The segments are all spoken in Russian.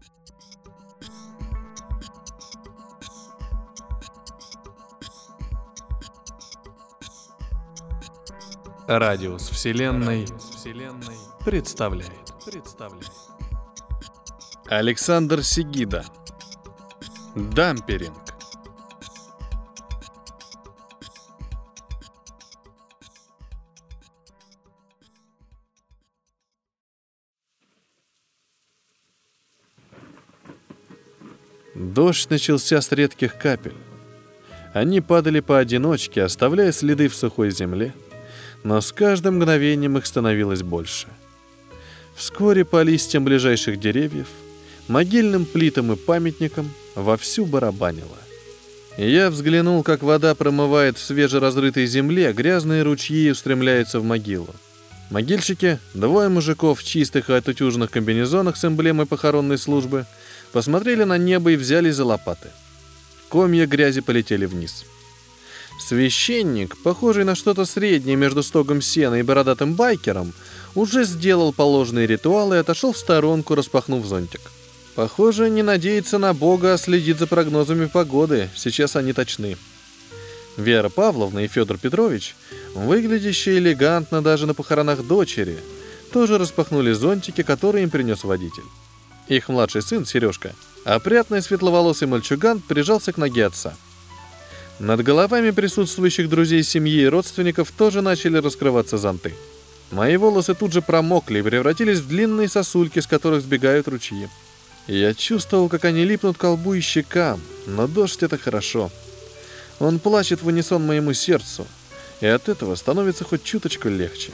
Радиус Вселенной представляет. Александр Сегида. Дамперинг. Дождь начался с редких капель. Они падали поодиночке, оставляя следы в сухой земле, но с каждым мгновением их становилось больше. Вскоре по листьям ближайших деревьев, могильным плитам и памятникам вовсю барабанило. Я взглянул, как вода промывает в свежеразрытой земле грязные ручьи и устремляется в могилу. Могильщики, двое мужиков в чистых и отутюженных комбинезонах с эмблемой похоронной службы, посмотрели на небо и взялись за лопаты. Комья грязи полетели вниз. Священник, похожий на что-то среднее между стогом сена и бородатым байкером, уже сделал положенный ритуал и отошел в сторонку, распахнув зонтик. Похоже, не надеется на Бога, а следит за прогнозами погоды. Сейчас они точны. Вера Павловна и Федор Петрович, выглядящие элегантно даже на похоронах дочери, тоже распахнули зонтики, которые им принес водитель. Их младший сын, Сережка, опрятный светловолосый мальчуган, прижался к ноге отца. Над головами присутствующих друзей семьи и родственников тоже начали раскрываться зонты. Мои волосы тут же промокли и превратились в длинные сосульки, с которых сбегают ручьи. Я чувствовал, как они липнут к лбу и щекам, но дождь — это хорошо. Он плачет в унисон моему сердцу, и от этого становится хоть чуточку легче.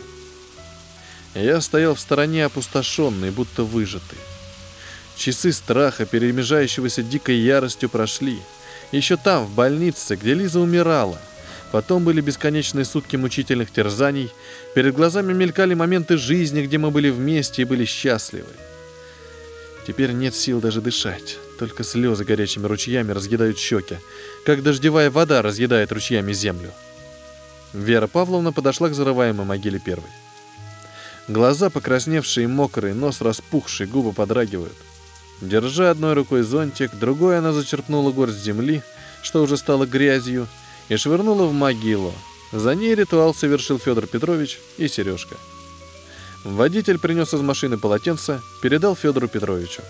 Я стоял в стороне опустошенный, будто выжатый. Часы страха, перемежающегося дикой яростью, прошли. Еще там, в больнице, где Лиза умирала. Потом были бесконечные сутки мучительных терзаний. Перед глазами мелькали моменты жизни, где мы были вместе и были счастливы. Теперь нет сил даже дышать. Только слезы горячими ручьями разъедают щеки, как дождевая вода разъедает ручьями землю. Вера Павловна подошла к зарываемой могиле первой. Глаза покрасневшие и мокрые, нос распухший, губы подрагивают. Держа одной рукой зонтик, другой она зачерпнула горсть земли, что уже стало грязью, и швырнула в могилу. За ней ритуал совершил Федор Петрович и Сережка. Водитель принес из машины полотенце, передал Федору Петровичу.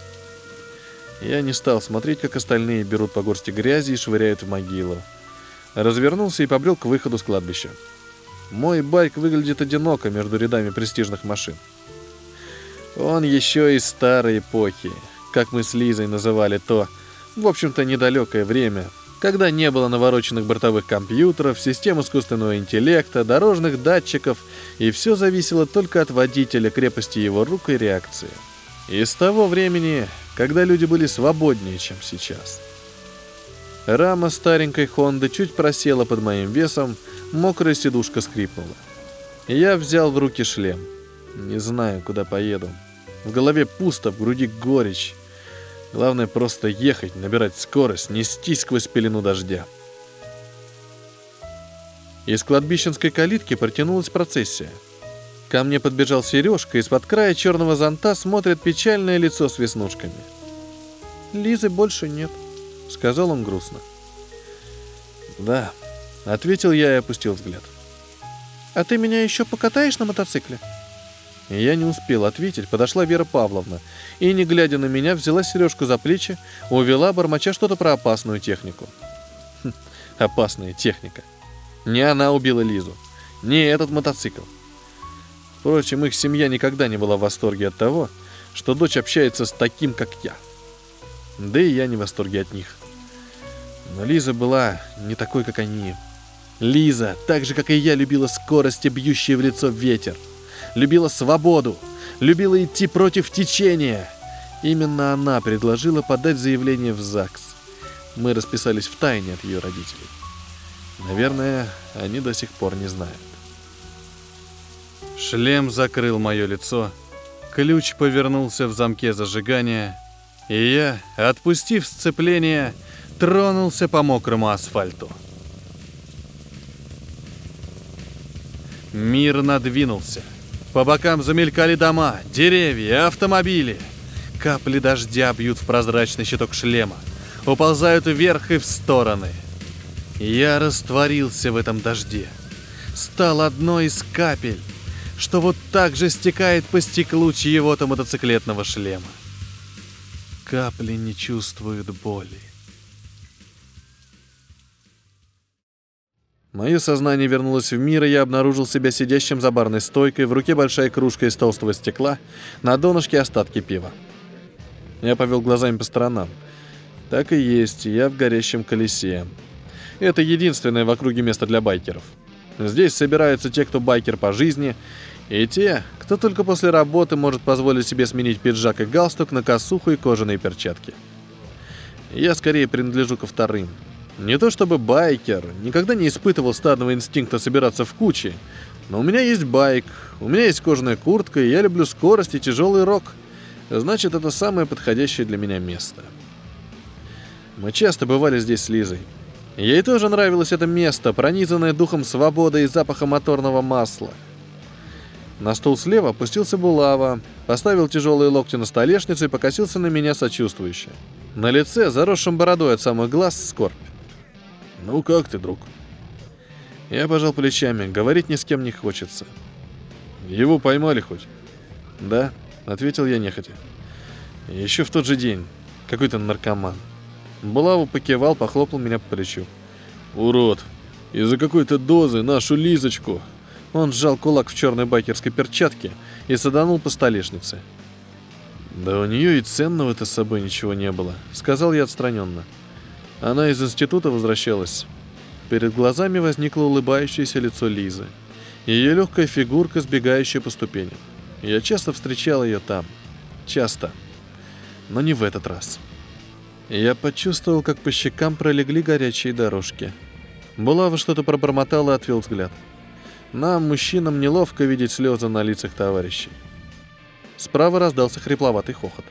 Я не стал смотреть, как остальные берут по горсти грязи и швыряют в могилу. Развернулся и побрел к выходу с кладбища. Мой байк выглядит одиноко между рядами престижных машин. Он еще из старой эпохи, как мы с Лизой называли то, в общем-то, недалекое время, когда не было навороченных бортовых компьютеров, систем искусственного интеллекта, дорожных датчиков, и все зависело только от водителя, крепости его рук и реакции. Из того времени, когда люди были свободнее, чем сейчас. Рама старенькой Хонды чуть просела под моим весом, мокрая сидушка скрипнула. Я взял в руки шлем. Не знаю, куда поеду. В голове пусто, в груди горечь. Главное просто ехать, набирать скорость, нестись сквозь пелену дождя. Из кладбищенской калитки протянулась процессия. Ко мне подбежал Сережка, из-под края черного зонта смотрит печальное лицо с веснушками. «Лизы больше нет», — сказал он грустно. «Да», — ответил я и опустил взгляд. «А ты меня еще покатаешь на мотоцикле?» Я не успел ответить, подошла Вера Павловна и, не глядя на меня, взяла Сережку за плечи, увела, бормоча что-то про опасную технику. Опасная техника. Не она убила Лизу, не этот мотоцикл. Впрочем, их семья никогда не была в восторге от того, что дочь общается с таким, как я. Да и я не в восторге от них. Но Лиза была не такой, как они. Лиза, так же, как и я, любила скорость и бьющий в лицо ветер. Любила свободу, любила идти против течения. Именно она предложила подать заявление в ЗАГС. Мы расписались втайне от ее родителей. Наверное, они до сих пор не знают. Шлем закрыл мое лицо, ключ повернулся в замке зажигания, и я, отпустив сцепление, тронулся по мокрому асфальту. Мир надвинулся. По бокам замелькали дома, деревья, автомобили. Капли дождя бьют в прозрачный щиток шлема, уползают вверх и в стороны. Я растворился в этом дожде, стал одной из капель, что вот так же стекает по стеклу чьего-то мотоциклетного шлема. Капли не чувствуют боли. Мое сознание вернулось в мир, и я обнаружил себя сидящим за барной стойкой, в руке большая кружка из толстого стекла, на донышке остатки пива. Я повел глазами по сторонам. Так и есть, я в горящем колесе. Это единственное в округе место для байкеров. Здесь собираются те, кто байкер по жизни, и те, кто только после работы может позволить себе сменить пиджак и галстук на косуху и кожаные перчатки. Я скорее принадлежу ко вторым. Не то чтобы байкер, никогда не испытывал стадного инстинкта собираться в куче, но у меня есть байк, у меня есть кожаная куртка, и я люблю скорость и тяжелый рок. Значит, это самое подходящее для меня место. Мы часто бывали здесь с Лизой. Ей тоже нравилось это место, пронизанное духом свободы и запахом моторного масла. На стул слева опустился Булава, поставил тяжелые локти на столешницу и покосился на меня сочувствующе. На лице, заросшем бородой от самых глаз, скорбь. «Ну как ты, друг?» Я пожал плечами, говорить ни с кем не хочется. «Его поймали хоть?» «Да», — ответил я нехотя. «Еще в тот же день. Какой-то наркоман». Булаву покивал, похлопал меня по плечу. «Урод! Из-за какой-то дозы нашу Лизочку!» Он сжал кулак в черной байкерской перчатке и саданул по столешнице. «Да у нее и ценного-то с собой ничего не было», — сказал я отстраненно. Она из института возвращалась. Перед глазами возникло улыбающееся лицо Лизы. Ее легкая фигурка, сбегающая по ступеням. Я часто встречал ее там. Часто. Но не в этот раз. Я почувствовал, как по щекам пролегли горячие дорожки. Булава что-то пробормотал и отвел взгляд. Нам, мужчинам, неловко видеть слезы на лицах товарищей. Справа раздался хрипловатый хохот.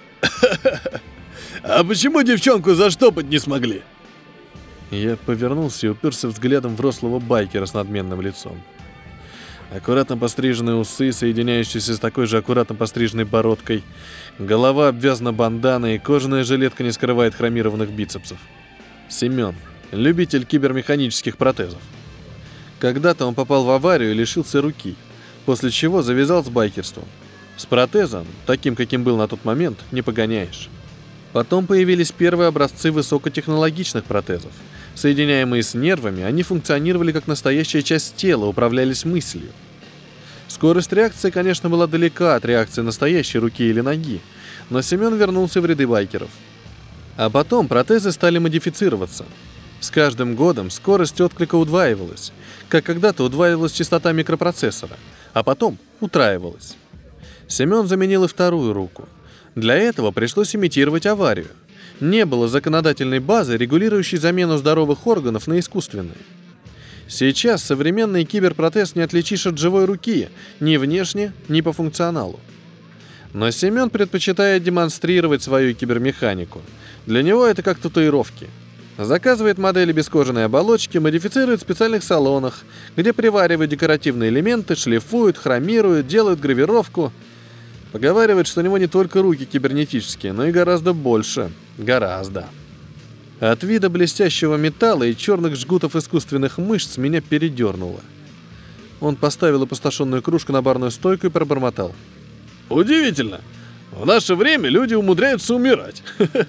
«А почему девчонку заштопать не смогли?» Я повернулся и уперся взглядом в рослого байкера с надменным лицом. Аккуратно постриженные усы, соединяющиеся с такой же аккуратно постриженной бородкой, голова обвязана банданой, и кожаная жилетка не скрывает хромированных бицепсов. Семен, любитель кибермеханических протезов. Когда-то он попал в аварию и лишился руки, после чего завязал с байкерством. С протезом, таким, каким был на тот момент, не погоняешь. Потом появились первые образцы высокотехнологичных протезов. Соединяемые с нервами, они функционировали как настоящая часть тела, управлялись мыслью. Скорость реакции, конечно, была далека от реакции настоящей руки или ноги, но Семен вернулся в ряды байкеров. А потом протезы стали модифицироваться. С каждым годом скорость отклика удваивалась, как когда-то удваивалась частота микропроцессора, а потом утраивалась. Семен заменил и вторую руку. Для этого пришлось имитировать аварию. Не было законодательной базы, регулирующей замену здоровых органов на искусственные. Сейчас современный киберпротез не отличишь от живой руки ни внешне, ни по функционалу. Но Семен предпочитает демонстрировать свою кибермеханику. Для него это как татуировки. Заказывает модели без кожаной оболочки, модифицирует в специальных салонах, где приваривают декоративные элементы, шлифуют, хромируют, делают гравировку. Поговаривает, что у него не только руки кибернетические, но и гораздо больше. Гораздо. От вида блестящего металла и черных жгутов искусственных мышц меня передернуло. Он поставил опустошенную кружку на барную стойку и пробормотал. «Удивительно! В наше время люди умудряются умирать!»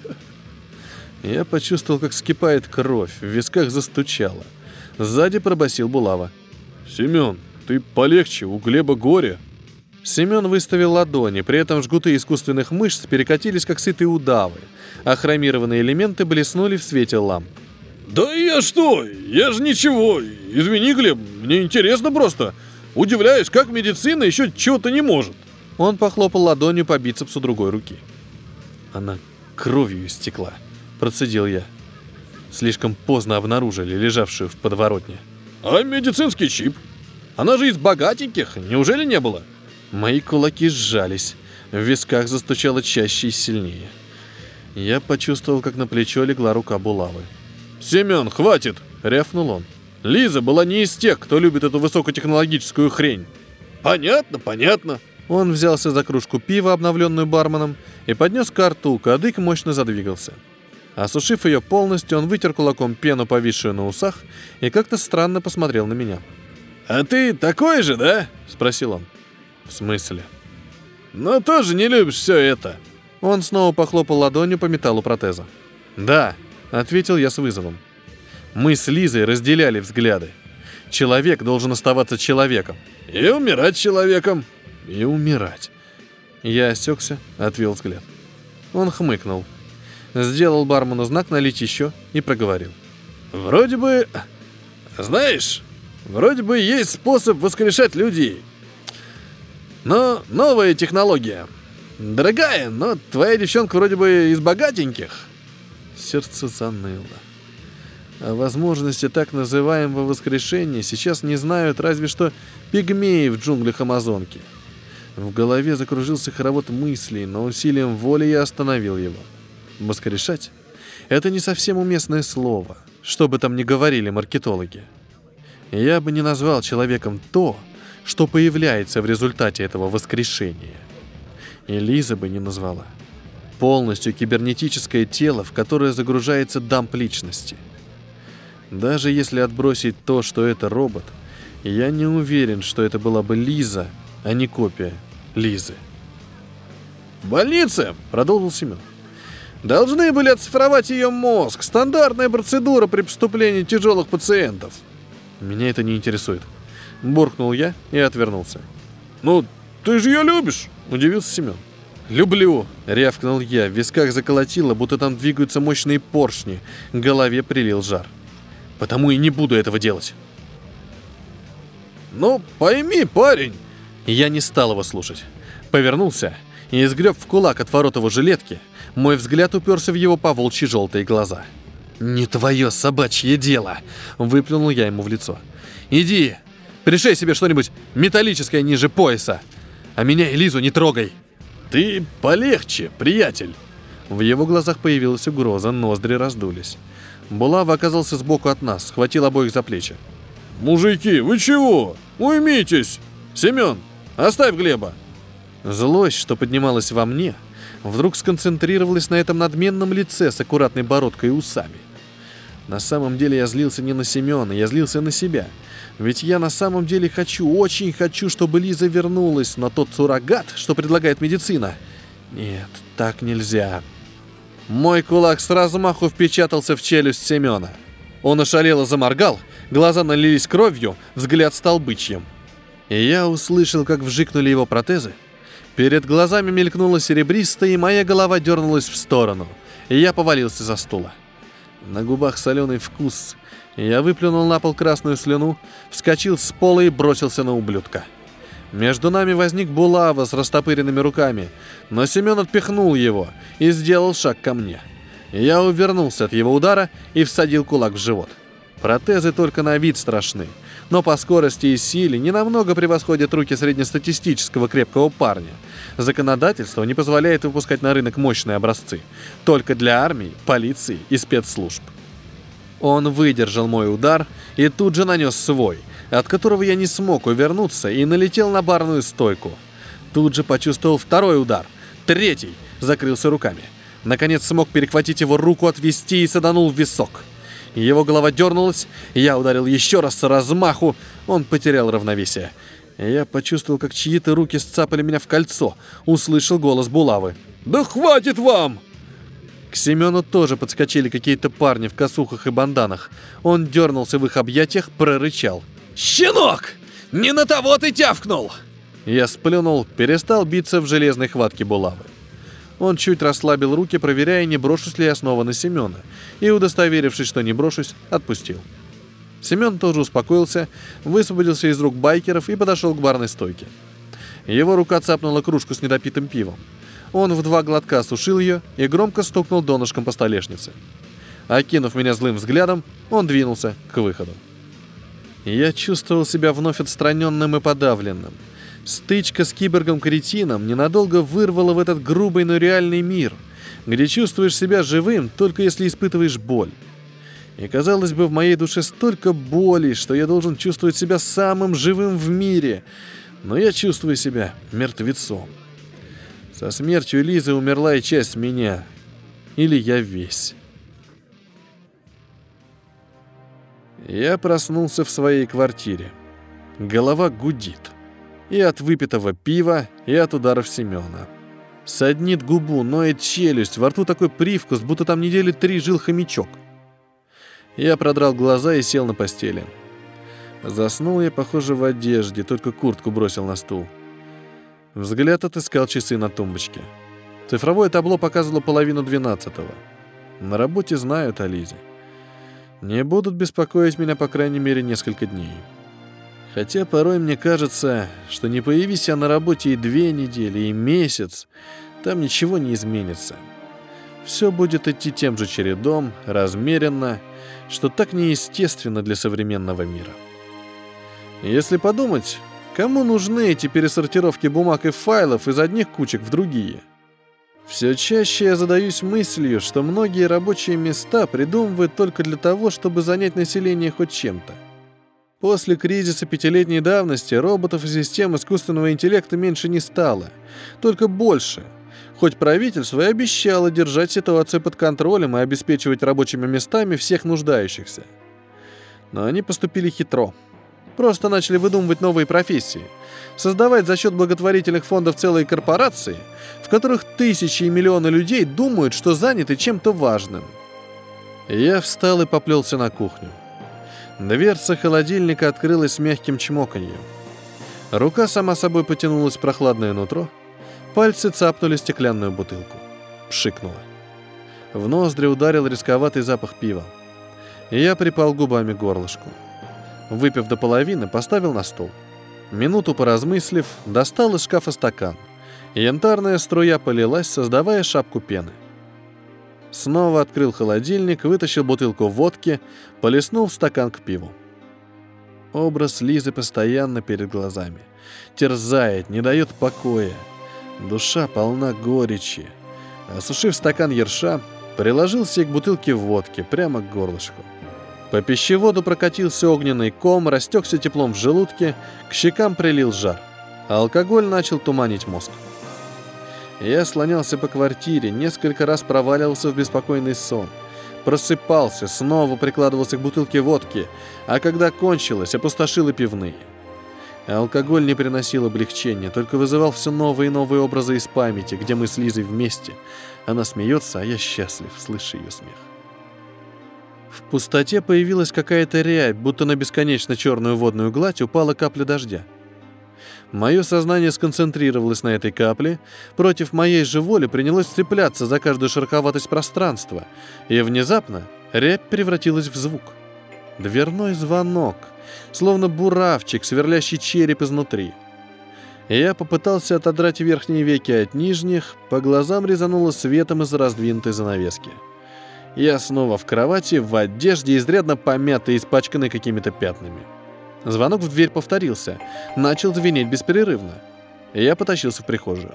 Я почувствовал, как вскипает кровь, в висках застучало. Сзади пробасил Булава. «Семен, ты полегче, у Глеба горе!» Семен выставил ладони, при этом жгуты искусственных мышц перекатились, как сытые удавы, а хромированные элементы блеснули в свете ламп. «Да я что? Я же ничего. Извини, Глеб, мне интересно просто. Удивляюсь, как медицина еще чего-то не может». Он похлопал ладонью по бицепсу другой руки. «Она кровью истекла», — процедил я. Слишком поздно обнаружили лежавшую в подворотне. «А медицинский чип? Она же из богатеньких, неужели не было?» Мои кулаки сжались, в висках застучало чаще и сильнее. Я почувствовал, как на плечо легла рука Булавы. «Семен, хватит!» — рявкнул он. «Лиза была не из тех, кто любит эту высокотехнологическую хрень». «Понятно, понятно». Он взялся за кружку пива, обновленную барменом, и поднес ко рту, кадык мощно задвигался. Осушив ее полностью, он вытер кулаком пену, повисшую на усах, и как-то странно посмотрел на меня. «А ты такой же, да?» — спросил он. «В смысле?» «Но тоже не любишь все это». Он снова похлопал ладонью по металлу протеза. «Да», — ответил я с вызовом. «Мы с Лизой разделяли взгляды. Человек должен оставаться человеком. И умирать человеком. И умирать». Я осекся, отвел взгляд. Он хмыкнул. Сделал бармену знак налить еще и проговорил. «Вроде бы... Знаешь, вроде бы есть способ воскрешать людей. Но новая технология. Дорогая, но твоя девчонка вроде бы из богатеньких». Сердце заныло. О возможности так называемого воскрешения сейчас не знают разве что пигмеи в джунглях Амазонки. В голове закружился хоровод мыслей, но усилием воли я остановил его. Воскрешать — это не совсем уместное слово, что бы там ни говорили маркетологи. Я бы не назвал человеком то, что появляется в результате этого воскрешения. И Лиза бы не назвала. Полностью кибернетическое тело, в которое загружается дамп личности. Даже если отбросить то, что это робот, я не уверен, что это была бы Лиза, а не копия Лизы. «В больнице», — продолжил Семен, — «должны были оцифровать ее мозг. Стандартная процедура при поступлении тяжелых пациентов». «Меня это не интересует», — буркнул я и отвернулся. «Ну, ты же ее любишь», — удивился Семен. «Люблю», — рявкнул я, в висках заколотило, будто там двигаются мощные поршни, к голове прилил жар. «Потому и не буду этого делать». «Ну, пойми, парень». Я не стал его слушать. Повернулся и изгреб в кулак отворот его жилетки. Мой взгляд уперся в его поволчьи желтые глаза. «Не твое собачье дело!» — выплюнул я ему в лицо. «Иди, пришей себе что-нибудь металлическое ниже пояса, а меня и Лизу не трогай!» «Ты полегче, приятель!» В его глазах появилась угроза, ноздри раздулись. Булава оказался сбоку от нас, схватил обоих за плечи. «Мужики, вы чего? Уймитесь! Семен, оставь Глеба!» Злость, что поднималась во мне, вдруг сконцентрировалась на этом надменном лице с аккуратной бородкой и усами. На самом деле я злился не на Семена, я злился на себя. Ведь я на самом деле хочу, очень хочу, чтобы Лиза вернулась, но тот суррогат, что предлагает медицина. Нет, так нельзя. Мой кулак с размаху впечатался в челюсть Семена. Он ошалело заморгал, глаза налились кровью, взгляд стал бычьим. И я услышал, как вжикнули его протезы. Перед глазами мелькнуло серебристое, и моя голова дернулась в сторону, и я повалился за стула. На губах соленый вкус. Я выплюнул на пол красную слюну, вскочил с пола и бросился на ублюдка. Между нами возник Булава с растопыренными руками, но Семен отпихнул его и сделал шаг ко мне. Я увернулся от его удара и всадил кулак в живот. Протезы только на вид страшны, но по скорости и силе ненамного превосходят руки среднестатистического крепкого парня. Законодательство не позволяет выпускать на рынок мощные образцы, только для армии, полиции и спецслужб. Он выдержал мой удар и тут же нанес свой, от которого я не смог увернуться и налетел на барную стойку. Тут же почувствовал второй удар, третий, закрылся руками. Наконец смог перехватить его руку, отвести и саданул в висок. Его голова дернулась, я ударил еще раз с размаху, он потерял равновесие. Я почувствовал, как чьи-то руки сцапали меня в кольцо, услышал голос Булавы. «Да хватит вам!» К Семену тоже подскочили какие-то парни в косухах и банданах. Он дернулся в их объятиях, прорычал. «Щенок! Не на того ты тявкнул!» Я сплюнул, перестал биться в железной хватке Булавы. Он чуть расслабил руки, проверяя, не брошусь ли я снова на Семена, и, удостоверившись, что не брошусь, отпустил. Семен тоже успокоился, высвободился из рук байкеров и подошел к барной стойке. Его рука цапнула кружку с недопитым пивом. Он в 2 глотка осушил ее и громко стукнул донышком по столешнице. Окинув меня злым взглядом, он двинулся к выходу. Я чувствовал себя вновь отстраненным и подавленным. Стычка с киборгом-кретином ненадолго вырвала в этот грубый, но реальный мир, где чувствуешь себя живым, только если испытываешь боль. И, казалось бы, в моей душе столько боли, что я должен чувствовать себя самым живым в мире. но я чувствую себя мертвецом. Со смертью Лизы умерла и часть меня. Или я весь. Я проснулся в своей квартире. Голова гудит. И от выпитого пива, и от ударов Семена. Саднит губу, ноет челюсть, во рту такой привкус, будто там недели 3 жил хомячок. Я продрал глаза и сел на постели. Заснул я, похоже, в одежде, только куртку бросил на стул. Взгляд отыскал часы на тумбочке. Цифровое табло показывало 11:30. На работе знают о Лизе. Не будут беспокоить меня, по крайней мере, несколько дней. Хотя порой мне кажется, что не появись я на работе и 2 недели, и месяц, там ничего не изменится. Все будет идти тем же чередом, размеренно, что так неестественно для современного мира. Если подумать, кому нужны эти пересортировки бумаг и файлов из одних кучек в другие? Все чаще я задаюсь мыслью, что многие рабочие места придумывают только для того, чтобы занять население хоть чем-то. После кризиса 5-летней давности роботов и систем искусственного интеллекта меньше не стало, только больше. Хоть правительство и обещало держать ситуацию под контролем и обеспечивать рабочими местами всех нуждающихся. Но они поступили хитро. Просто начали выдумывать новые профессии, создавать за счет благотворительных фондов целые корпорации, в которых тысячи и миллионы людей думают, что заняты чем-то важным. Я встал и поплелся на кухню. Дверца холодильника открылась с мягким чмоканьем. Рука сама собой потянулась в прохладное нутро, пальцы цапнули стеклянную бутылку. Пшикнуло. В ноздри ударил рисковатый запах пива. Я припал губами к горлышку. Выпив до половины, поставил на стол. Минуту поразмыслив, достал из шкафа стакан. Янтарная струя полилась, создавая шапку пены. Снова открыл холодильник, вытащил бутылку водки, плеснул в стакан к пиву. Образ Лизы постоянно перед глазами. Терзает, не дает покоя. Душа полна горечи. Осушив стакан ерша, приложился к бутылке водки прямо к горлышку. По пищеводу прокатился огненный ком, растекся теплом в желудке, к щекам прилил жар. А алкоголь начал туманить мозг. Я слонялся по квартире, несколько раз проваливался в беспокойный сон. Просыпался, снова прикладывался к бутылке водки, а когда кончилось, опустошил и пивные. Алкоголь не приносил облегчения, только вызывал все новые и новые образы из памяти, где мы с Лизой вместе. Она смеется, а я счастлив, слыша ее смех. В пустоте появилась какая-то рябь, будто на бесконечно черную водную гладь упала капля дождя. Мое сознание сконцентрировалось на этой капле, против моей же воли принялось цепляться за каждую шероховатость пространства, и внезапно рябь превратилась в звук. Дверной звонок, словно буравчик, сверлящий череп изнутри. Я попытался отодрать верхние веки от нижних, по глазам резануло светом из раздвинутой занавески. Я снова в кровати, в одежде, изрядно помятой и испачканной какими-то пятнами. Звонок в дверь повторился, начал звенеть беспрерывно. Я потащился в прихожую.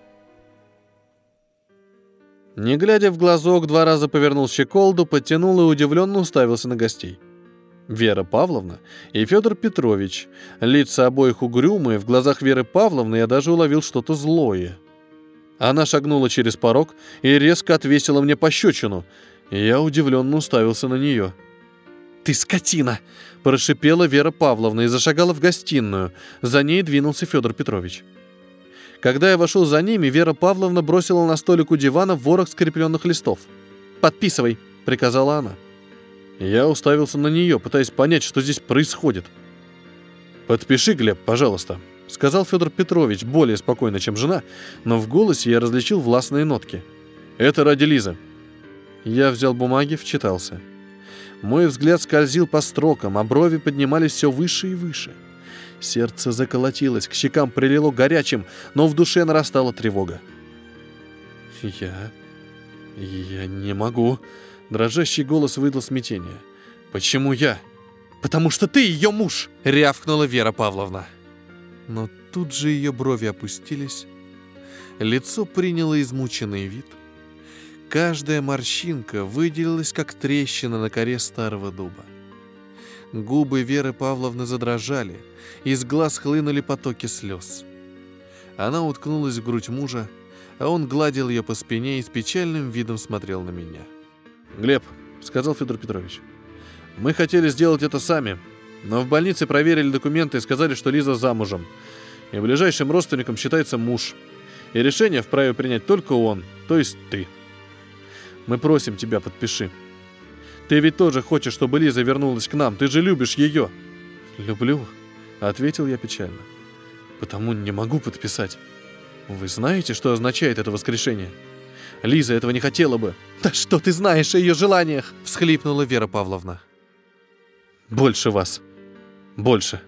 Не глядя в глазок, 2 раза повернул щеколду, подтянул и удивленно уставился на гостей. Вера Павловна и Федор Петрович. Лица обоих угрюмые, в глазах Веры Павловны я даже уловил что-то злое. Она шагнула через порог и резко отвесила мне пощечину. Я удивленно уставился на нее. «Ты скотина!» – прошипела Вера Павловна и зашагала в гостиную. За ней двинулся Федор Петрович. Когда я вошел за ними, Вера Павловна бросила на столик у дивана ворох скрепленных листов. «Подписывай!» – приказала она. Я уставился на нее, пытаясь понять, что здесь происходит. «Подпиши, Глеб, пожалуйста», — сказал Федор Петрович, более спокойно, чем жена, но в голосе я различил властные нотки. «Это ради Лизы». Я взял бумаги, вчитался. Мой взгляд скользил по строкам, а брови поднимались все выше и выше. Сердце заколотилось, к щекам прилило горячим, но в душе нарастала тревога. «Я не могу», — дрожащий голос выдал смятение. «Почему я?» «Потому что ты ее муж!» — рявкнула Вера Павловна. Но тут же ее брови опустились, лицо приняло измученный вид. Каждая морщинка выделилась, как трещина на коре старого дуба. Губы Веры Павловны задрожали, из глаз хлынули потоки слез. Она уткнулась в грудь мужа, а он гладил ее по спине и с печальным видом смотрел на меня. «Глеб», — сказал Федор Петрович, — «мы хотели сделать это сами, но в больнице проверили документы и сказали, что Лиза замужем, и ближайшим родственником считается муж, и решение вправе принять только он, то есть ты. Мы просим тебя, подпиши. Ты ведь тоже хочешь, чтобы Лиза вернулась к нам, ты же любишь ее». «Люблю», — ответил я печально, — «потому не могу подписать. Вы знаете, что означает это воскрешение? Лиза этого не хотела бы». «Да что ты знаешь о ее желаниях?» — всхлипнула Вера Павловна. «Больше вас. Больше.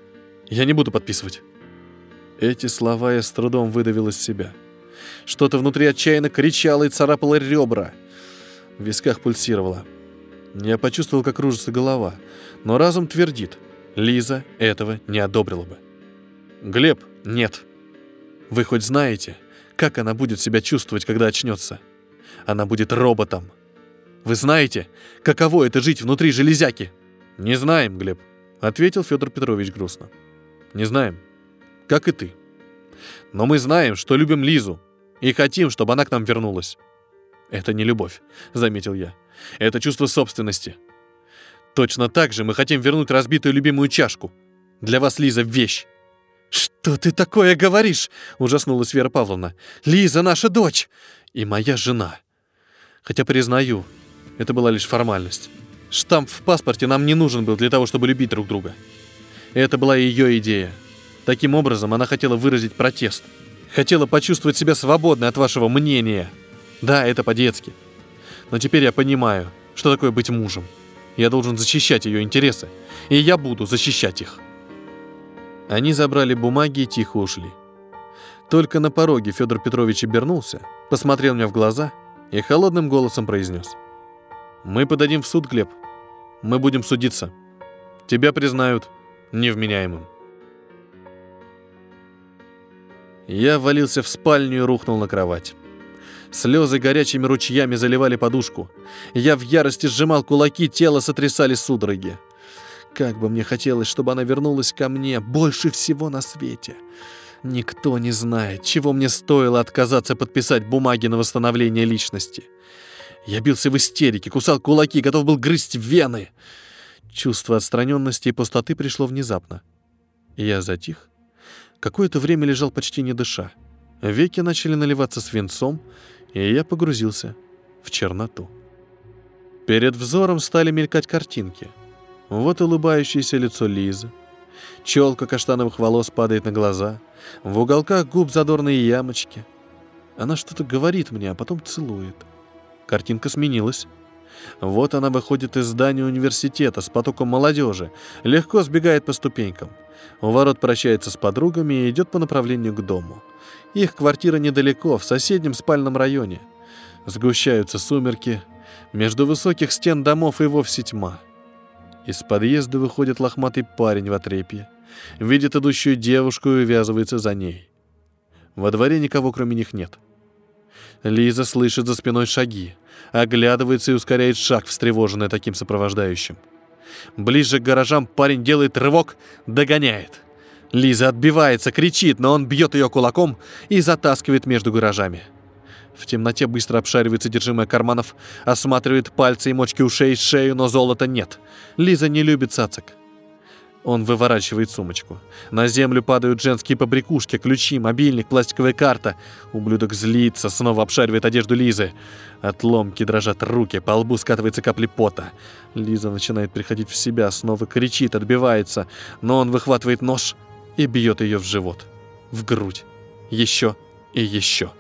Я не буду подписывать». Эти слова я с трудом выдавил из себя. Что-то внутри отчаянно кричало и царапало ребра. В висках пульсировало. Я почувствовал, как кружится голова, но разум твердит: Лиза этого не одобрила бы. «Глеб, нет. Вы хоть знаете, как она будет себя чувствовать, когда очнется? Она будет роботом. Вы знаете, каково это жить внутри железяки?» «Не знаем, Глеб», — ответил Федор Петрович грустно. «Не знаем, как и ты. Но мы знаем, что любим Лизу и хотим, чтобы она к нам вернулась». «Это не любовь», — заметил я. «Это чувство собственности. Точно так же мы хотим вернуть разбитую любимую чашку. Для вас Лиза — вещь». «Что ты такое говоришь?» — ужаснулась Вера Павловна. «Лиза наша дочь и моя жена. Хотя, признаю, это была лишь формальность. Штамп в паспорте нам не нужен был для того, чтобы любить друг друга. Это была ее идея. Таким образом, она хотела выразить протест. Хотела почувствовать себя свободной от вашего мнения. Да, это по-детски. Но теперь я понимаю, что такое быть мужем. Я должен защищать ее интересы, и я буду защищать их». Они забрали бумаги и тихо ушли. Только на пороге Федор Петрович обернулся, посмотрел мне в глаза и холодным голосом произнес: «Мы подадим в суд, Глеб. Мы будем судиться. Тебя признают невменяемым». Я ввалился в спальню и рухнул на кровать. Слезы горячими ручьями заливали подушку. Я в ярости сжимал кулаки, тело сотрясали судороги. Как бы мне хотелось, чтобы она вернулась ко мне больше всего на свете. Никто не знает, чего мне стоило отказаться подписать бумаги на восстановление личности. Я бился в истерике, кусал кулаки, готов был грызть вены. Чувство отстраненности и пустоты пришло внезапно. Я затих. Какое-то время лежал почти не дыша. Веки начали наливаться свинцом, и я погрузился в черноту. Перед взором стали мелькать картинки. Вот улыбающееся лицо Лизы. Челка каштановых волос падает на глаза. В уголках губ задорные ямочки. Она что-то говорит мне, а потом целует. Картинка сменилась. Вот она выходит из здания университета с потоком молодежи, легко сбегает по ступенькам. У ворот прощается с подругами и идет по направлению к дому. Их квартира недалеко, в соседнем спальном районе. Сгущаются сумерки. Между высоких стен домов и вовсе тьма. Из подъезда выходит лохматый парень в отрепье, видит идущую девушку и увязывается за ней. Во дворе никого, кроме них, нет. Лиза слышит за спиной шаги, оглядывается и ускоряет шаг, встревоженный таким сопровождающим. Ближе к гаражам парень делает рывок, догоняет. Лиза отбивается, кричит, но он бьет ее кулаком и затаскивает между гаражами. В темноте быстро обшаривает содержимое карманов, осматривает пальцы и мочки ушей, шею, но золота нет. Лиза не любит цацок. Он выворачивает сумочку. На землю падают женские побрякушки, ключи, мобильник, пластиковая карта. Ублюдок злится, снова обшаривает одежду Лизы. От ломки дрожат руки, по лбу скатывается капли пота. Лиза начинает приходить в себя, снова кричит, отбивается, но он выхватывает нож и бьет ее в живот, в грудь, еще и еще.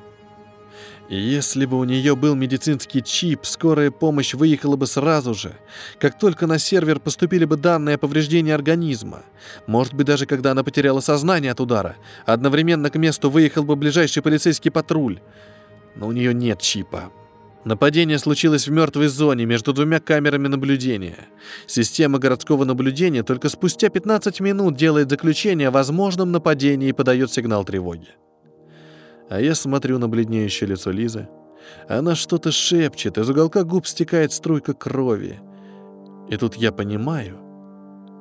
Если бы у нее был медицинский чип, скорая помощь выехала бы сразу же, как только на сервер поступили бы данные о повреждении организма. Может быть, даже когда она потеряла сознание от удара, одновременно к месту выехал бы ближайший полицейский патруль. Но у нее нет чипа. Нападение случилось в мертвой зоне между двумя камерами наблюдения. Система городского наблюдения только спустя 15 минут делает заключение о возможном нападении и подает сигнал тревоги. А я смотрю на бледнеющее лицо Лизы. Она что-то шепчет, из уголка губ стекает струйка крови. И тут я понимаю,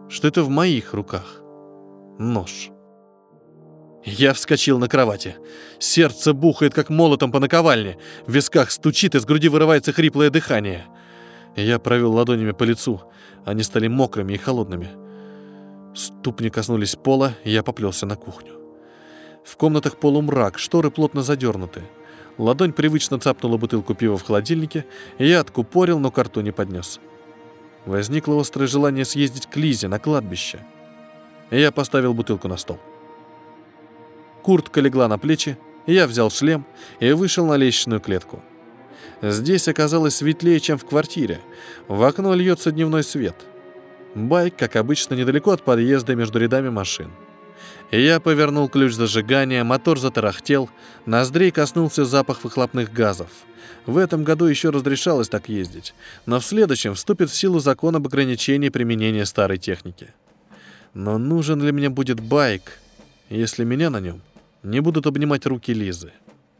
что это в моих руках нож. Я вскочил на кровати. Сердце бухает, как молотом по наковальне. В висках стучит, из груди вырывается хриплое дыхание. Я провел ладонями по лицу. Они стали мокрыми и холодными. Ступни коснулись пола, и я поплелся на кухню. В комнатах полумрак, шторы плотно задернуты. Ладонь привычно цапнула бутылку пива в холодильнике, и я откупорил, но ко рту не поднес. Возникло острое желание съездить к Лизе на кладбище. И я поставил бутылку на стол. Куртка легла на плечи, я взял шлем и вышел на лестничную клетку. Здесь оказалось светлее, чем в квартире. В окно льется дневной свет. Байк, как обычно, недалеко от подъезда между рядами машин. Я повернул ключ зажигания, мотор затарахтел, ноздрей коснулся запах выхлопных газов. В этом году еще разрешалось так ездить, но в следующем вступит в силу закон об ограничении применения старой техники. Но нужен ли мне будет байк, если меня на нем не будут обнимать руки Лизы?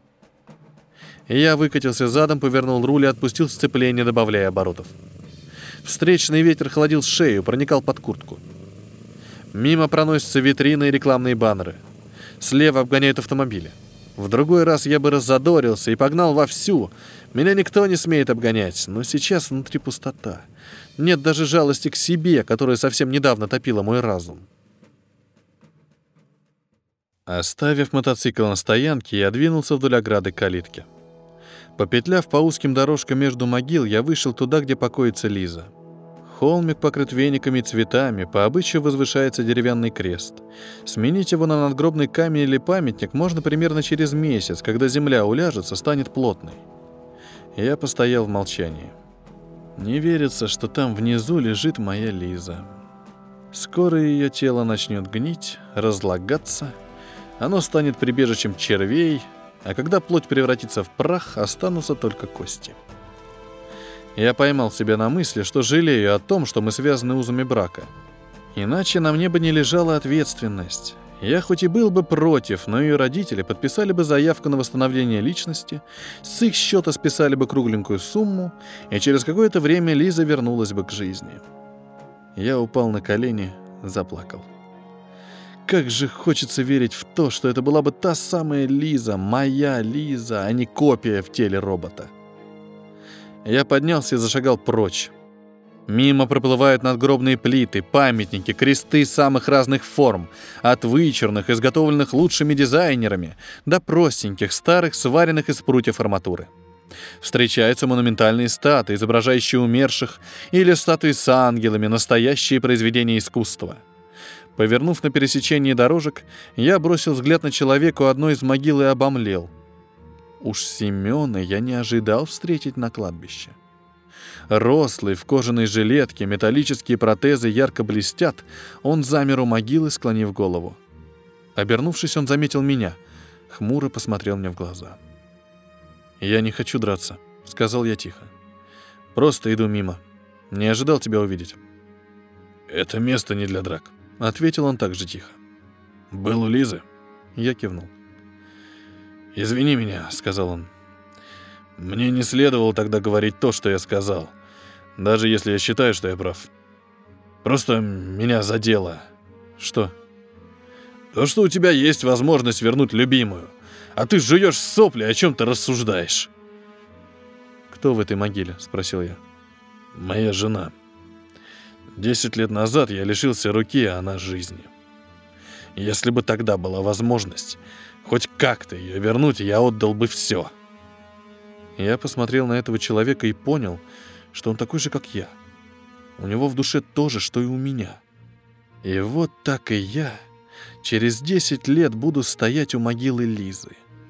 Я выкатился задом, повернул руль и отпустил сцепление, добавляя оборотов. Встречный ветер холодил шею, проникал под куртку. Мимо проносятся витрины и рекламные баннеры. Слева обгоняют автомобили. В другой раз я бы раззадорился и погнал вовсю. Меня никто не смеет обгонять, но сейчас внутри пустота. Нет даже жалости к себе, которая совсем недавно топила мой разум. Оставив мотоцикл на стоянке, я двинулся вдоль ограды калитки. Попетляв по узким дорожкам между могил, я вышел туда, где покоится Лиза. Холмик покрыт вениками и цветами, по обычаю возвышается деревянный крест. Сменить его на надгробный камень или памятник можно примерно через месяц, когда земля уляжется, станет плотной. Я постоял в молчании. Не верится, что там внизу лежит моя Лиза. Скоро ее тело начнет гнить, разлагаться. Оно станет прибежищем червей, а когда плоть превратится в прах, останутся только кости. Я поймал себя на мысли, что жалею о том, что мы связаны узами брака. Иначе на мне бы не лежала ответственность. Я хоть и был бы против, но ее родители подписали бы заявку на восстановление личности, с их счета списали бы кругленькую сумму, и через какое-то время Лиза вернулась бы к жизни. Я упал на колени, заплакал. Как же хочется верить в то, что это была бы та самая Лиза, моя Лиза, а не копия в теле робота. Я поднялся и зашагал прочь. Мимо проплывают надгробные плиты, памятники, кресты самых разных форм, от вычурных, изготовленных лучшими дизайнерами, до простеньких, старых, сваренных из прутьев арматуры. Встречаются монументальные статуи, изображающие умерших, или статуи с ангелами, настоящие произведения искусства. Повернув на пересечении дорожек, я бросил взгляд на человека у одной из могил и обомлел. Уж Семена я не ожидал встретить на кладбище. Рослый, в кожаной жилетке, металлические протезы ярко блестят, он замер у могилы, склонив голову. Обернувшись, он заметил меня, хмуро посмотрел мне в глаза. «Я не хочу драться», — сказал я тихо. «Просто иду мимо. Не ожидал тебя увидеть». «Это место не для драк», — ответил он так же тихо. «Был у Лизы?» Я кивнул. «Извини меня», — сказал он. «Мне не следовало тогда говорить то, что я сказал, даже если я считаю, что я прав. Просто меня задело». «Что?» «То, что у тебя есть возможность вернуть любимую, а ты жуешь сопли и о чем-то рассуждаешь». «Кто в этой могиле?» — спросил я. «Моя жена. 10 лет назад я лишился руки, а она жизни. Если бы тогда была возможность хоть как-то ее вернуть, я отдал бы все». Я посмотрел на этого человека и понял, что он такой же, как я. У него в душе то же, что и у меня. И вот так и я через 10 лет буду стоять у могилы Лизы.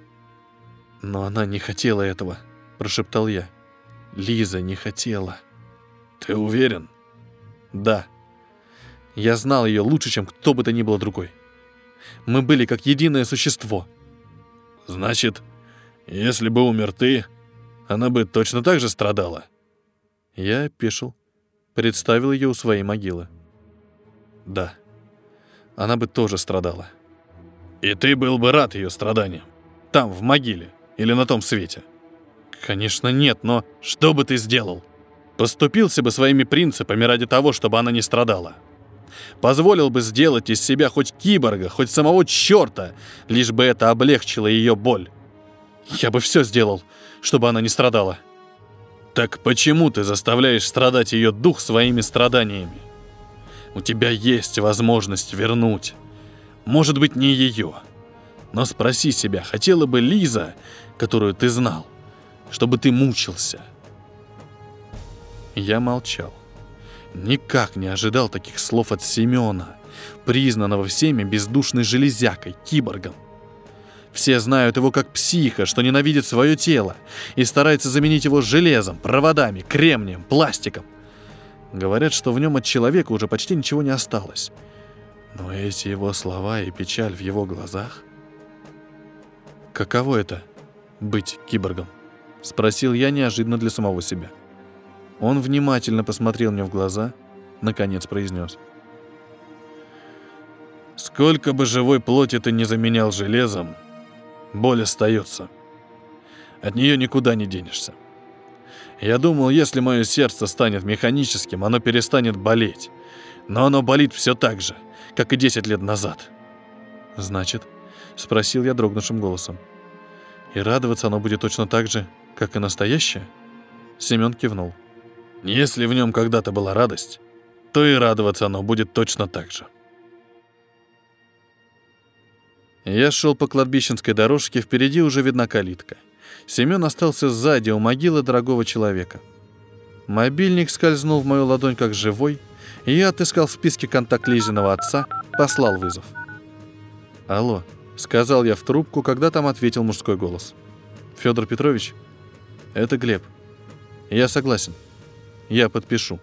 «Но она не хотела этого», — прошептал я. «Лиза не хотела». «Ты уверен?» «Да. Я знал ее лучше, чем кто бы то ни было другой. Мы были как единое существо». «Значит, если бы умер ты, она бы точно так же страдала?» Я опешил, представил ее у своей могилы. «Да, она бы тоже страдала». «И ты был бы рад ее страданиям? Там, в могиле, или на том свете?» «Конечно нет, но что бы ты сделал? Поступился бы своими принципами ради того, чтобы она не страдала? Позволил бы сделать из себя хоть киборга, хоть самого черта, лишь бы это облегчило ее боль. Я бы все сделал, чтобы она не страдала. Так почему ты заставляешь страдать ее дух своими страданиями? У тебя есть возможность вернуть. Может быть, не ее. Но спроси себя, хотела бы Лиза, которую ты знал, чтобы ты мучился? Я молчал. Никак не ожидал таких слов от Семена, признанного всеми бездушной железякой, киборгом. Все знают его как психа, что ненавидит свое тело и старается заменить его железом, проводами, кремнием, пластиком. Говорят, что в нем от человека уже почти ничего не осталось. Но эти его слова и печаль в его глазах... «Каково это — быть киборгом?» — спросил я неожиданно для самого себя. Он внимательно посмотрел мне в глаза, наконец произнес: «Сколько бы живой плоти ты не заменял железом, боль остается. От нее никуда не денешься. Я думал, если мое сердце станет механическим, оно перестанет болеть. Но оно болит все так же, как и 10 лет назад». «Значит?» — спросил я дрогнувшим голосом. «И радоваться оно будет точно так же, как и настоящее?» Семен кивнул. «Если в нем когда-то была радость, то и радоваться оно будет точно так же». Я шел по кладбищенской дорожке, впереди уже видна калитка. Семен остался сзади, у могилы дорогого человека. Мобильник скользнул в мою ладонь как живой, и я отыскал в списке контакт Лизиного отца, послал вызов. «Алло», — сказал я в трубку, когда там ответил мужской голос. «Федор Петрович, это Глеб. Я согласен. Я подпишу».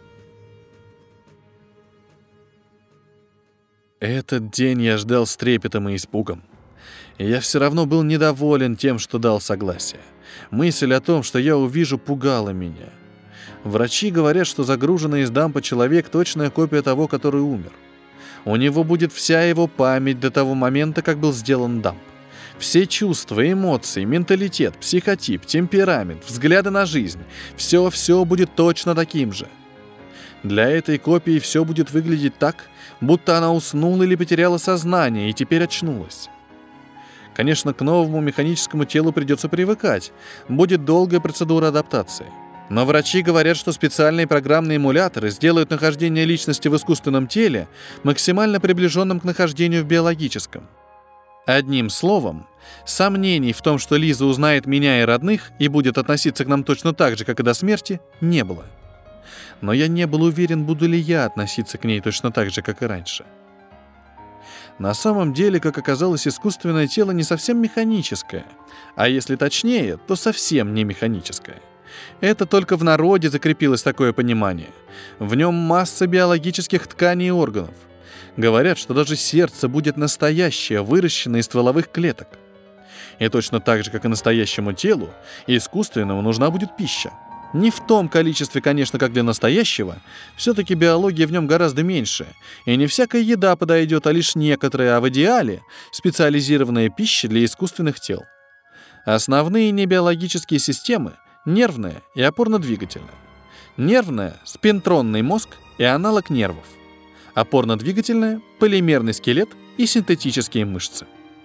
Этот день я ждал с трепетом и испугом. И я все равно был недоволен тем, что дал согласие. Мысль о том, что я увижу, пугала меня. Врачи говорят, что загруженный из дампа человек — точная копия того, который умер. У него будет вся его память до того момента, как был сделан дамп. Все чувства, эмоции, менталитет, психотип, темперамент, взгляды на жизнь — все будет точно таким же. Для этой копии все будет выглядеть так, будто она уснула или потеряла сознание и теперь очнулась. Конечно, к новому механическому телу придется привыкать. Будет долгая процедура адаптации. Но врачи говорят, что специальные программные эмуляторы сделают нахождение личности в искусственном теле максимально приближенным к нахождению в биологическом. Одним словом, сомнений в том, что Лиза узнает меня и родных и будет относиться к нам точно так же, как и до смерти, не было. Но я не был уверен, буду ли я относиться к ней точно так же, как и раньше. На самом деле, как оказалось, искусственное тело не совсем механическое, а если точнее, то совсем не механическое. Это только в народе закрепилось такое понимание. В нем масса биологических тканей и органов. Говорят, что даже сердце будет настоящее, выращенное из стволовых клеток. И точно так же, как и настоящему телу, искусственному нужна будет пища. Не в том количестве, конечно, как для настоящего, все-таки биологии в нем гораздо меньше, и не всякая еда подойдет, а лишь некоторые, а в идеале специализированная пища для искусственных тел. Основные небиологические системы — нервная и опорно-двигательная. Нервная — спинтронный мозг и аналог нервов. Опорно-двигательная — полимерный скелет и синтетические мышцы.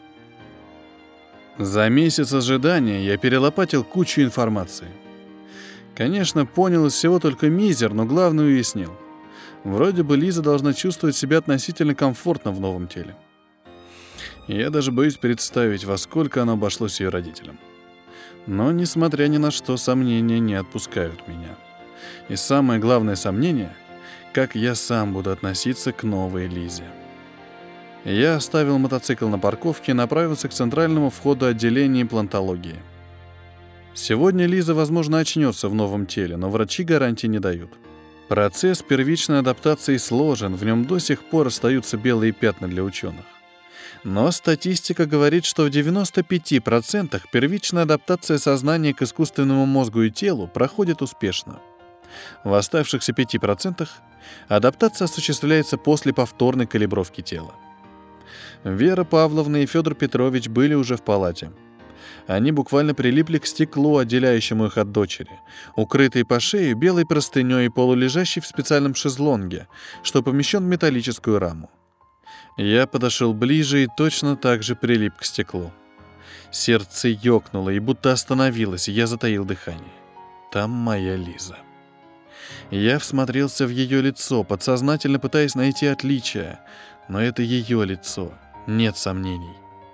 За месяц ожидания я перелопатил кучу информации. Конечно, понял из всего только мизер, но главное уяснил. Вроде бы Лиза должна чувствовать себя относительно комфортно в новом теле. Я даже боюсь представить, во сколько оно обошлось ее родителям. Но, несмотря ни на что, сомнения не отпускают меня. И самое главное сомнение — как я сам буду относиться к новой Лизе. Я оставил мотоцикл на парковке и направился к центральному входу отделения имплантологии. Сегодня Лиза, возможно, очнется в новом теле, но врачи гарантий не дают. Процесс первичной адаптации сложен, в нем до сих пор остаются белые пятна для ученых. Но статистика говорит, что в 95% первичная адаптация сознания к искусственному мозгу и телу проходит успешно. В оставшихся 5% адаптация осуществляется после повторной калибровки тела. Вера Павловна и Федор Петрович были уже в палате. Они буквально прилипли к стеклу, отделяющему их от дочери, укрытые по шею белой простыней и полулежащий в специальном шезлонге, что помещен в металлическую раму. Я подошел ближе и точно так же прилип к стеклу. Сердце ёкнуло и будто остановилось, я затаил дыхание. Там моя Лиза. Я всмотрелся в ее лицо, подсознательно пытаясь найти отличия, но это ее лицо, нет сомнений.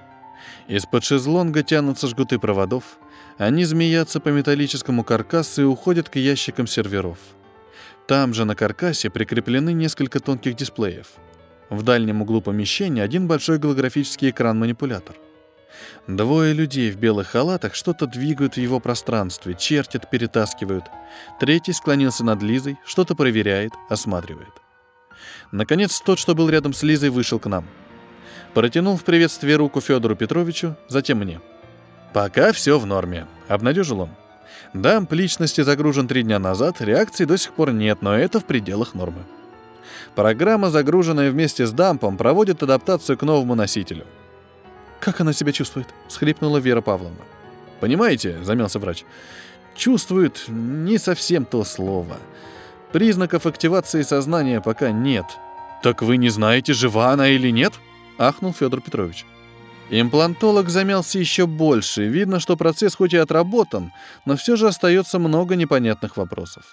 Из-под шезлонга тянутся жгуты проводов, они змеятся по металлическому каркасу и уходят к ящикам серверов. Там же на каркасе прикреплены несколько тонких дисплеев. В дальнем углу помещения один большой голографический экран-манипулятор. Двое людей в белых халатах что-то двигают в его пространстве, чертят, перетаскивают. Третий склонился над Лизой, что-то проверяет, осматривает. Наконец, тот, что был рядом с Лизой, вышел к нам. Протянул в приветствие руку Федору Петровичу, затем мне. «Пока все в норме», — обнадежил он. «Дамп личности загружен 3 дня назад, реакции до сих пор нет, но это в пределах нормы. Программа, загруженная вместе с дампом, проводит адаптацию к новому носителю». «Как она себя чувствует?» — всхлипнула Вера Павловна. «Понимаете», — замялся врач, — «чувствует не совсем то слово. Признаков активации сознания пока нет». «Так вы не знаете, жива она или нет?» — ахнул Федор Петрович. Имплантолог замялся еще больше. Видно, что процесс хоть и отработан, но все же остается много непонятных вопросов.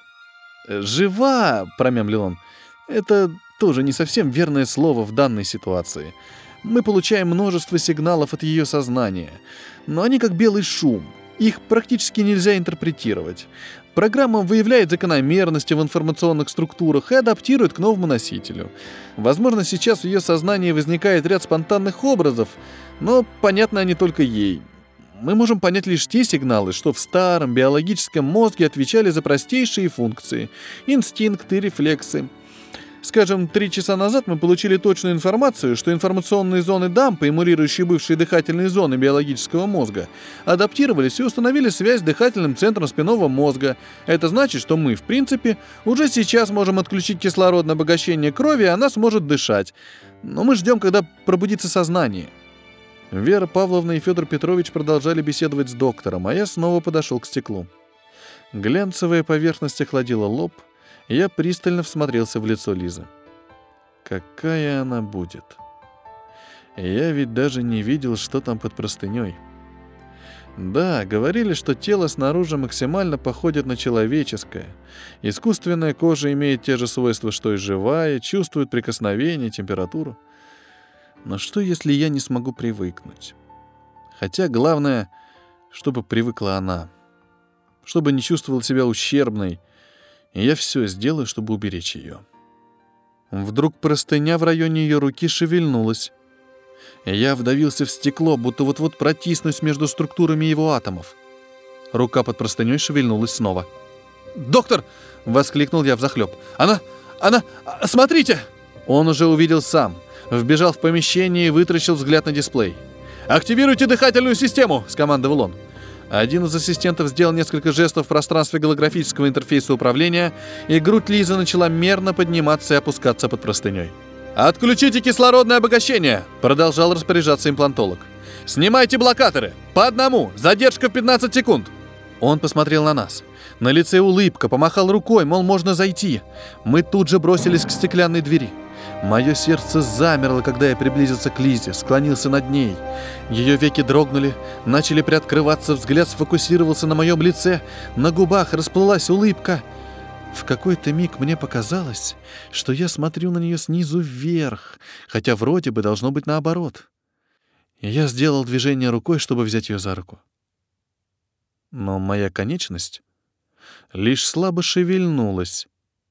«Жива», — промямлил он, — «это тоже не совсем верное слово в данной ситуации. Мы получаем множество сигналов от ее сознания, но они как белый шум. Их практически нельзя интерпретировать. Программа выявляет закономерности в информационных структурах и адаптирует к новому носителю. Возможно, сейчас в ее сознании возникает ряд спонтанных образов, но понятны они только ей. Мы можем понять лишь те сигналы, что в старом биологическом мозге отвечали за простейшие функции – инстинкты, рефлексы. Скажем, 3 часа назад мы получили точную информацию, что информационные зоны дампа, эмулирующие бывшие дыхательные зоны биологического мозга, адаптировались и установили связь с дыхательным центром спинного мозга. Это значит, что мы, в принципе, уже сейчас можем отключить кислородное обогащение крови, и она сможет дышать. Но мы ждем, когда пробудится сознание. Вера Павловна и Федор Петрович продолжали беседовать с доктором, а я снова подошел к стеклу. Глянцевая поверхность охладила лоб, и я пристально всмотрелся в лицо Лизы. Какая она будет? Я ведь даже не видел, что там под простыней. Да, говорили, что тело снаружи максимально походит на человеческое. Искусственная кожа имеет те же свойства, что и живая, чувствует прикосновение, температуру. Но что, если я не смогу привыкнуть? Хотя главное, чтобы привыкла она. Чтобы не чувствовала себя ущербной. И я все сделаю, чтобы уберечь ее. Вдруг простыня в районе ее руки шевельнулась. Я вдавился в стекло, будто вот-вот протиснусь между структурами его атомов. Рука под простыней шевельнулась снова. «Доктор!» — воскликнул я взахлеб. «Она... Смотрите!» Он уже увидел сам. Вбежал в помещение и вытаращил взгляд на дисплей. «Активируйте дыхательную систему!» — скомандовал он. Один из ассистентов сделал несколько жестов в пространстве голографического интерфейса управления, и грудь Лизы начала мерно подниматься и опускаться под простыней. «Отключите кислородное обогащение!» — продолжал распоряжаться имплантолог. «Снимайте блокаторы! По одному! Задержка в 15 секунд!» Он посмотрел на нас. На лице улыбка, помахал рукой, мол, можно зайти. Мы тут же бросились к стеклянной двери. Мое сердце замерло, когда я приблизился к Лизе, склонился над ней. Ее веки дрогнули, начали приоткрываться, взгляд сфокусировался на моем лице, на губах расплылась улыбка. В какой-то миг мне показалось, что я смотрю на нее снизу вверх, хотя вроде бы должно быть наоборот. Я сделал движение рукой, чтобы взять ее за руку. Но моя конечность лишь слабо шевельнулась.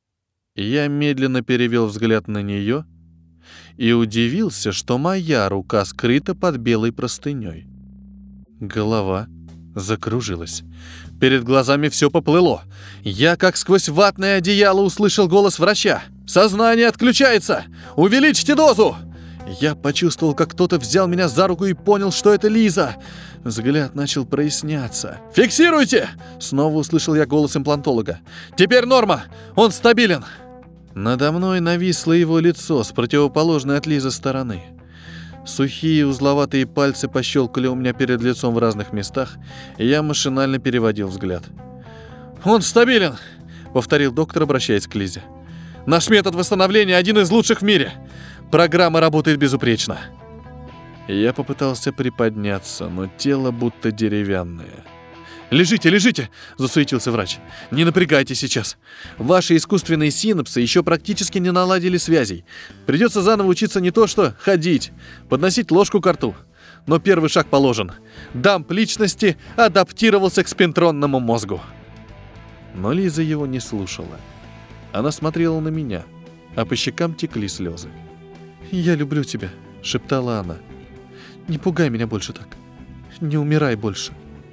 Я медленно перевел взгляд на нее и удивился, что моя рука скрыта под белой простыней. Голова закружилась. Перед глазами все поплыло. Я, как сквозь ватное одеяло, услышал голос врача. «Сознание отключается! Увеличьте дозу!» Я почувствовал, как кто-то взял меня за руку и понял, что это Лиза. Взгляд начал проясняться. «Фиксируйте!» — снова услышал я голос имплантолога. «Теперь норма! Он стабилен!» Надо мной нависло его лицо с противоположной от Лизы стороны. Сухие узловатые пальцы пощелкали у меня перед лицом в разных местах, и я машинально переводил взгляд. «Он стабилен!» — повторил доктор, обращаясь к Лизе. «Наш метод восстановления один из лучших в мире. Программа работает безупречно». Я попытался приподняться, но тело будто деревянное. «Лежите, лежите!» — засуетился врач. «Не напрягайте сейчас. Ваши искусственные синапсы еще практически не наладили связей. Придется заново учиться не то что ходить, подносить ложку ко рту. Но первый шаг положен. Дамп личности адаптировался к спинтронному мозгу». Но Лиза его не слушала. Она смотрела на меня, а по щекам текли слезы. «Я люблю тебя», — шептала она. «Не пугай меня больше так. Не умирай больше».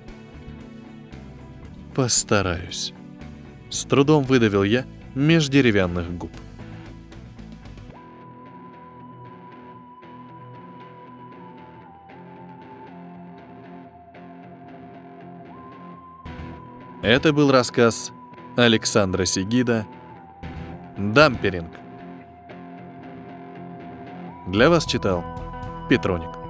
«Постараюсь», — с трудом выдавил я меж деревянных губ. Это был рассказ Александра Сегида «Дамперинг». Для вас читал Петроник.